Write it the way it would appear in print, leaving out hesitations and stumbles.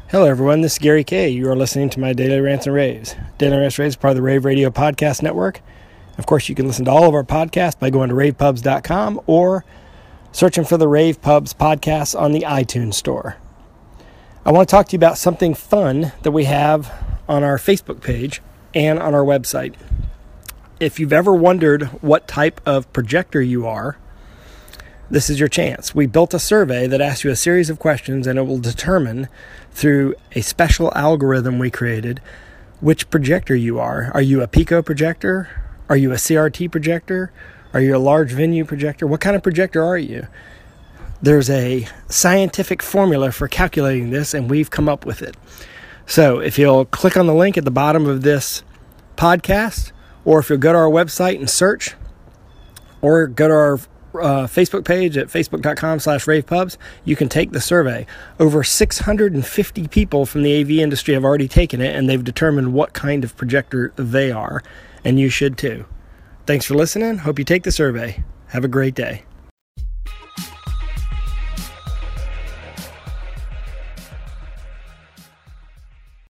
Hello everyone, this is Gary Kay. You are listening to my Daily Rants and Raves. Daily Rants and Raves is part of the Rave Radio Podcast Network. Of course, you can listen to all of our podcasts by going to ravepubs.com or searching for the Rave Pubs podcast on the iTunes Store. I want to talk to you about something fun that we have on our Facebook page and on our website. If you've ever wondered what type of projector you are, this is your chance. We built a survey that asks you a series of questions, and it will determine through a special algorithm we created which projector you are. Are you a Pico projector? Are you a CRT projector? Are you a large venue projector? What kind of projector are you? There's a scientific formula for calculating this, and we've come up with it. So if you'll click on the link at the bottom of this podcast, or if you'll go to our website and search, or go to our Facebook page at facebook.com/ravepubs, you can take the survey. Over 650 people from the AV industry have already taken it, and they've determined what kind of projector they are, and you should too. Thanks for listening. Hope you take the survey. Have a great day.